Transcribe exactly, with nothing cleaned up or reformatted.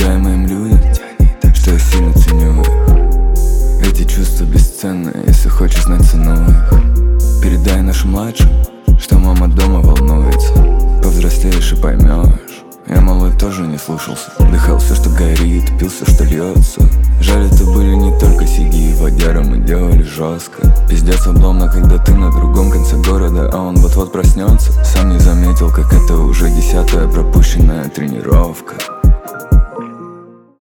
Передай моим людям, что я сильно ценю их. Эти чувства бесценны, если хочешь знать цену их. Передай нашим младшим, что мама дома волнуется. Повзрослеешь и поймешь. Я малой тоже не слушался. Дыхал все, что горит, пил все, что льется. Жаль, это были не только сиги и водяры, мы делали жестко. Пиздец обломно, когда ты на другом конце города, а он вот-вот проснется. Сам не заметил, как это уже десятая пропущенная тренировка.